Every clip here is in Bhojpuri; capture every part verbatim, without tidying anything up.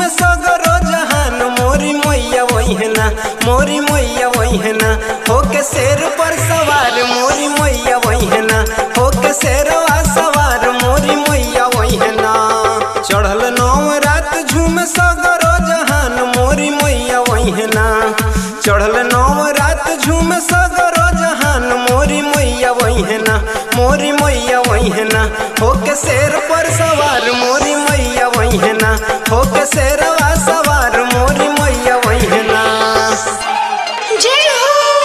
सगरो जहान मोरी मैया वहीना मोरी मैया वहीना होके शेर पर सवार मोरी मैया वहीना होके शेरवा सवार मोरी मैया वहीना चढ़ल नौ रात झूम सगरो जहान मोरी मैया वहीना चढ़ल नौ रात झूम सगरो जहान मोरी मैया वहीना मोरी मैया वहीना होके शेर पर सवार मोरी मैया वहीना होके शेरवा सवार मोरी मैया वहीना। जय हो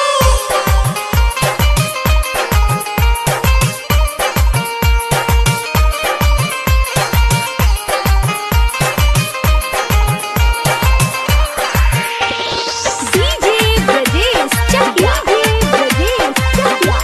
डीजे ब्रजेश चकिया ब्रजेश चकिया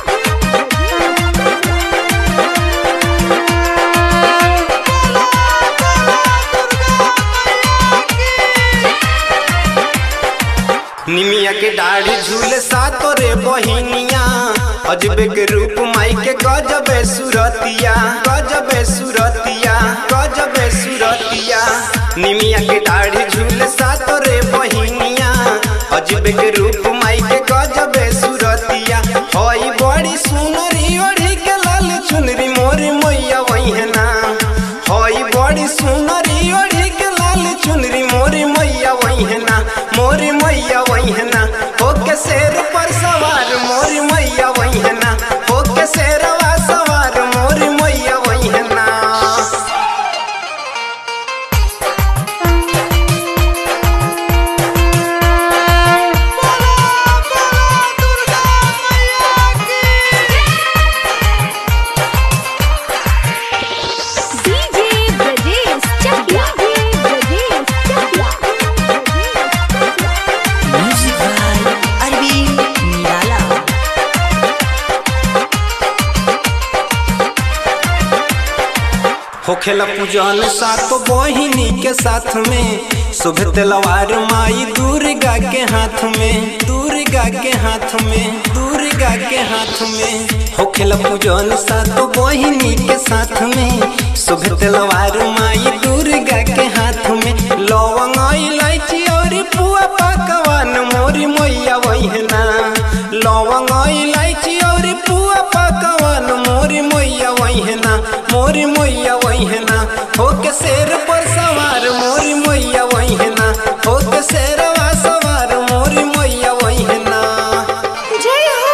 निमिया के दाढ़ी झूले सातो रे बहिनिया अजबे के रूप माई के गजबे सुरतिया गजबे सुरतिया गजबे सुरतिया निमिया के दाढ़ी झूले सातो रे बहिनिया अजबे के रूप माई के गजबे सुरतिया होई बड़ी सुनरी ओढ़ी के लाल चुनरी मोरी मैया वहीना होई बड़ी सुनरी ओढ़ी के लाल चुनरी मोरी मैया वहीना मोरी मैया वहीना होके शेर पर सवार मोरी मैया वहीना होके शेरवा सवार मोरी मैया वहीना। DJ Brajesh Chakiya Brajesh Chakiya music by Arvind Nirala. होखेला पूजन सातो बहिनी के साथ में शुभ तलवार माई दुर्गा के हाथ में दुर्गा के हाथ में दुर्गा के हाथ में होखेला पूजन सातो बहिनी के साथ में शुभ तलवार माई दुर्गा के हाथ में लवंग इलायची और पुआ पकवान मोरी मैया वहीना लवंग इलायची और पुआ पकवान मोरी मैया वहीना मोरी मैया वहीना होके शेर पर सवार मोरी मैया वहीना होके शेरवा सवार मोरी मैया वहीना। जय हो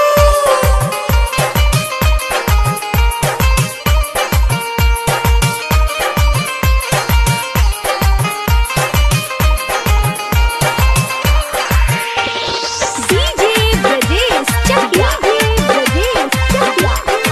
डीजे ब्रजेश चकिया ब्रजेश चकिया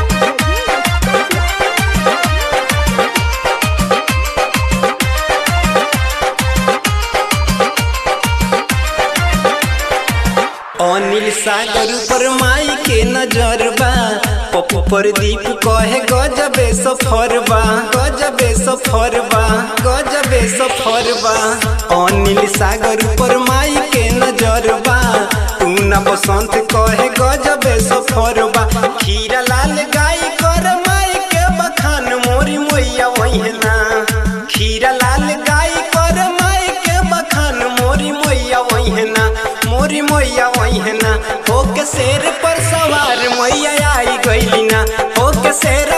अनिल सागर पर माई के नजर बा पप्पू प्रदीप कहे गजबे सफर बा गजबे सफर बा गजबे सफर बा अनिल सागर पर माई के नजर बा पूना बसंत कहे गजबे सफर बा खीरा लाल गाय कर माई के बखान मोरी मैया वहीना खीरा लाल गाय कर माई के बखान मोरी मैया वहीना मोरी मैया वहीना होके शेर पर सवार मैया आई गईली ना होके शेर